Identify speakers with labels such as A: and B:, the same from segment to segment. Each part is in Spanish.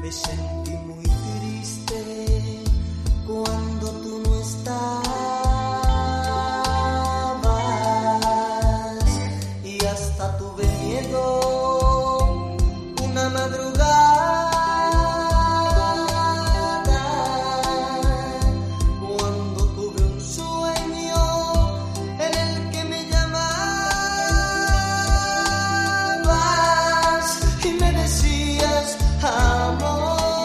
A: Me sentí muy triste cuando tú no estabas y hasta tuve miedo una madrugada cuando tuve un sueño en el que me llamabas y me decías amor.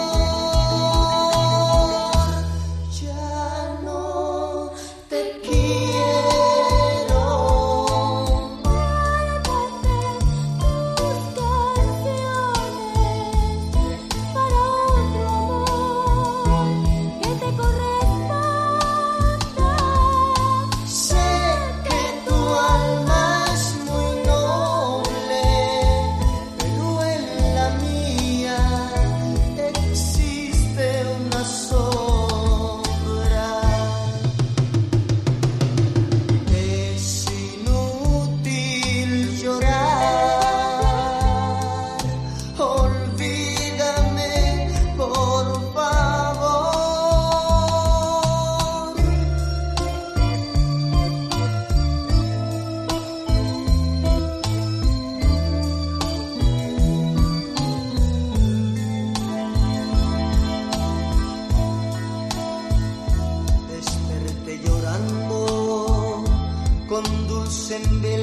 A: Con dulce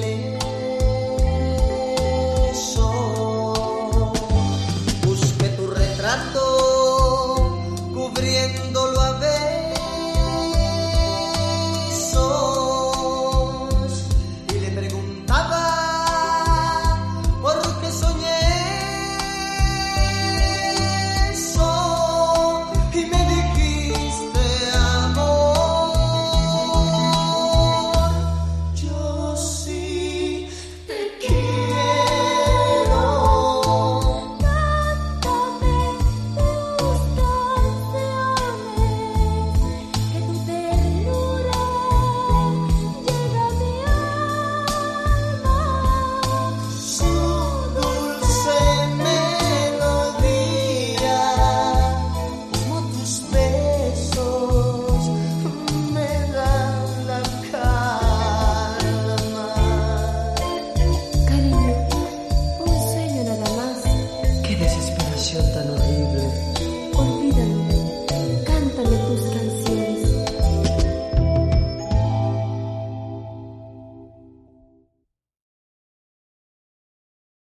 A: embeleso busqué tu retrato cubriéndolo a besos y le preguntaba por qué soñé eso y me dijiste
B: tan horrible. Olvídalo.